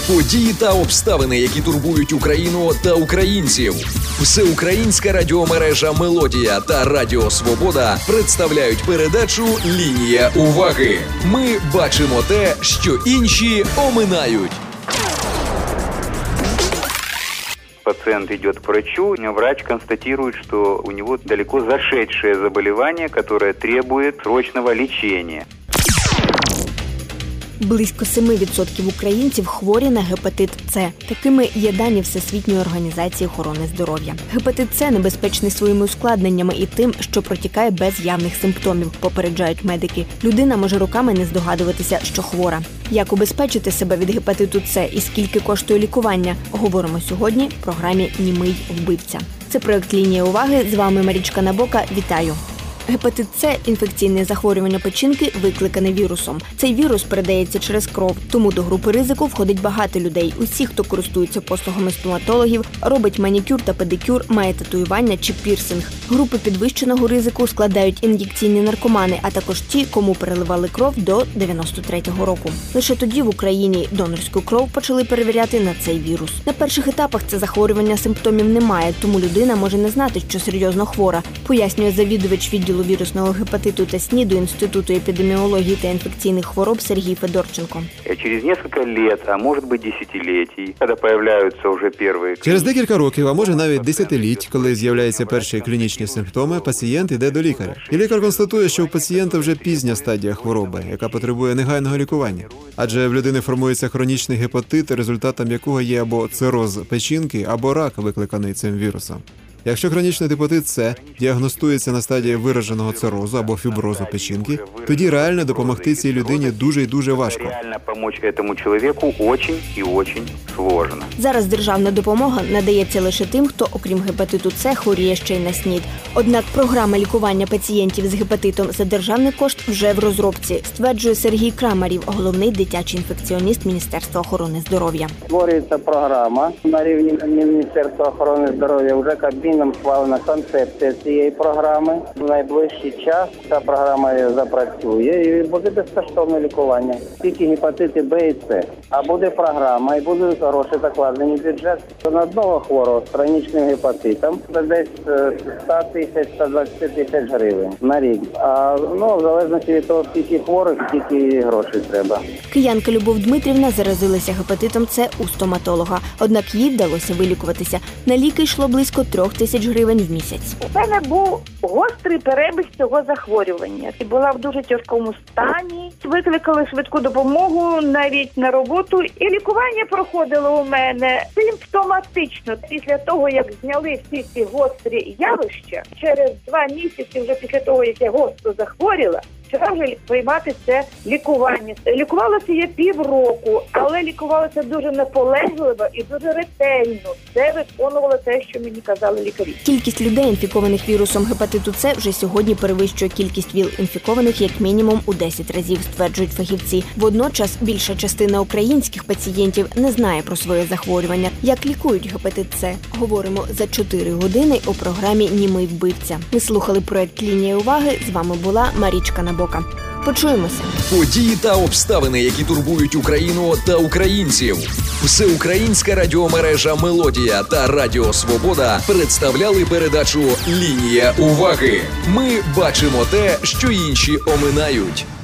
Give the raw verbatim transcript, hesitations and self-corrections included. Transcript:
Події та обставини, які турбують Україну та українців. Всеукраїнська радіомережа «Мелодія» та Радіо Свобода представляють передачу «Лінія уваги». Ми бачимо те, що інші оминають. Пациент идет к врачу, врач констатирует, что у него далеко зашедшее заболевание, которое требует срочного лечения. Близько семи відсотків українців хворі на гепатит С. Такими є дані Всесвітньої організації охорони здоров'я. Гепатит С небезпечний своїми ускладненнями і тим, що протікає без явних симптомів, попереджають медики. Людина може роками не здогадуватися, що хвора. Як убезпечити себе від гепатиту С і скільки коштує лікування, говоримо сьогодні в програмі «Німий вбивця». Це проект «Лінія уваги». З вами Марічка Набока. Вітаю! Гепатит С – інфекційне захворювання печінки, викликане вірусом. Цей вірус передається через кров, тому до групи ризику входить багато людей. Усі, хто користується послугами стоматологів, робить манікюр та педикюр, має татуювання чи пірсинг. Групи підвищеного ризику складають ін'єкційні наркомани, а також ті, кому переливали кров до дев'яносто третього року. Лише тоді в Україні донорську кров почали перевіряти на цей вірус. На перших етапах це захворювання симптомів немає, тому людина може не знати, що серйозно хвора, пояснює завідувач відділу вірусного гепатиту та СНІДу Інституту епідеміології та інфекційних хвороб Сергій Федорченко. Через кілька років, а може бути десятиліть, коли з'являються вже перші... Через декілька років, а може навіть десятиліть, коли з'являються перші клінічні симптоми, пацієнт йде до лікаря. І лікар констатує, що у пацієнта вже пізня стадія хвороби, яка потребує негайного лікування. Адже в людини формується хронічний гепатит, результатом якого є або цироз печінки, або рак, викликаний цим вірусом. Якщо хронічний гепатит С діагностується на стадії вираженого цирозу або фіброзу печінки, тоді реально допомогти цій людині дуже і дуже важко. Реально допомогти цьому чоловіку дуже і дуже складно. Зараз державна допомога надається лише тим, хто, окрім гепатиту С, хворіє ще й на СНІД. Однак програма лікування пацієнтів з гепатитом за державний кошт вже в розробці, стверджує Сергій Крамарів, головний дитячий інфекціоніст Міністерства охорони здоров'я. Створюється програма на рівні Міністерства охорони здоров'я, вже Кабміном схвалена концепція цієї програми. В найближчий час ця програма запрацює і буде безкоштовне лікування. Тільки гепатити Б і С. А буде програма і будуть гроші закладені в бюджет. На одного хворого з хронічним гепатитом це десь сто тисяч - сто двадцять тисяч гривень на рік. А ну, в залежності від того, скільки хворих, скільки грошей треба. Киянка Любов Дмитрівна заразилася гепатитом С у стоматолога. Однак їй вдалося вилікуватися. На ліки йшло близько трьох тисяч гривень в місяць. У мене був гострий перебіг цього захворювання. І була в дуже тяжкому стані. Викликали швидку допомогу навіть на роботу. І лікування проходило у мене симптоматично. Після того, як зняли всі ці гострі явища, через два місяці вже після того, як я гостро захворіла, почала вже приймати це лікування. Лікувалася я півроку, але лікувалася дуже наполегливо і дуже ретельно. Це виконувало те, що мені казали лікарі. Кількість людей, інфікованих вірусом гепатиту С, вже сьогодні перевищує кількість ВІЛ-інфікованих як мінімум у десять разів, стверджують фахівці. Водночас більша частина українських пацієнтів не знає про своє захворювання. Як лікують гепатит С? Говоримо за чотири години у програмі «Німий вбивця». Ви слухали проект «Лінія уваги». З вами була Марічка Набока. Почуємося. Події та обставини, які турбують Україну та українців. Всеукраїнська радіомережа «Мелодія» та Радіо Свобода представляли передачу «Лінія уваги». Ми бачимо те, що інші оминають.